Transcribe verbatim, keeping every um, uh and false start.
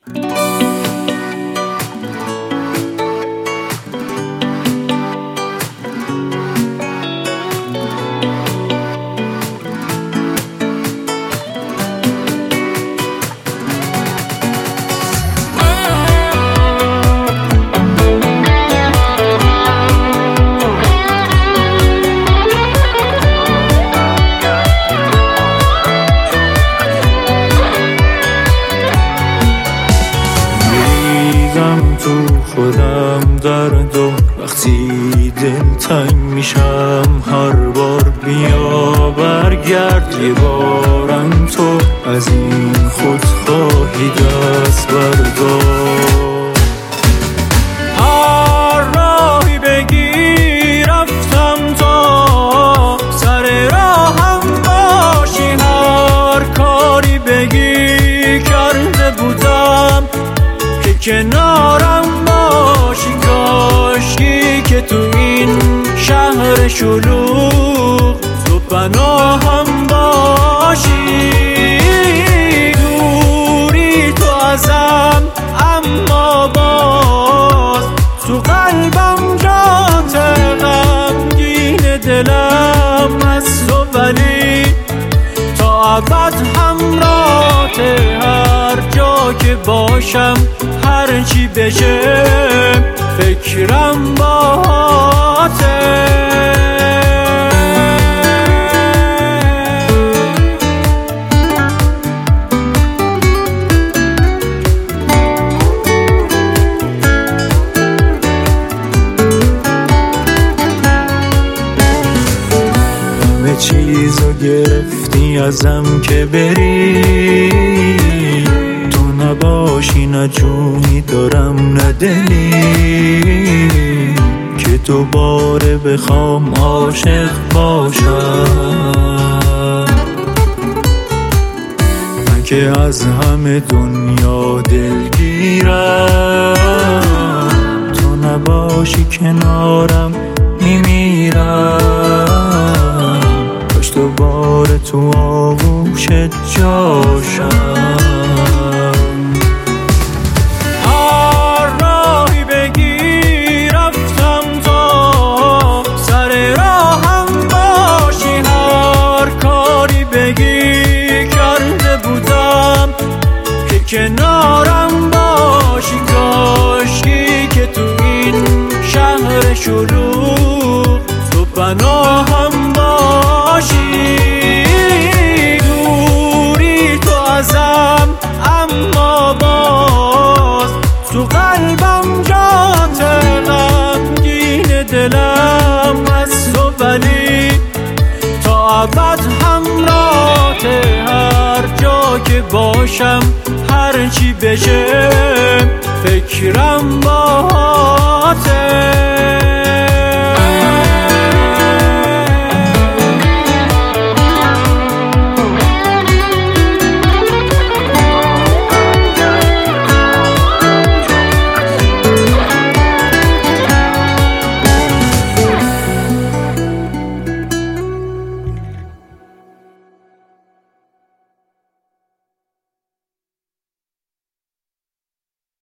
تو خودم درد و وقتی دل تنگ میشم هر بار بیا برگرد یه بارم تو از این خودخواهی دست بردار. هر راهی بگی رفتم تا سر راهم باشی، هر کاری بگی کرده بودم که کنارم باشی، کاشکی که تو این شهر شلوغ تو پناهم باشی. دوری تو ازم اما باز تو قلبم جات غمگین دلم از تو، ولی تا ابد همراهت هر جا که باشم هر چی بشه فکرم باهاته. همه چیزو گرفتی ازم که بری، تو نباشی نه جونی دارم نه دلی که دوباره بخوام عاشق باشم. من که از همه دنیا دلگیرم، تو نباشی کنارم میمیرم، کاش دوباره تو آغوشت جاشم. کنارم باشی، کاشکی که تو این شهر شلوغ تو پناهم باشی. دوری تو ازم اما باز تو قلبم جات غمگین دلم از تو، ولی تا ابد همراهت هر جا که باشم هر چی بشه فکرم باهاته.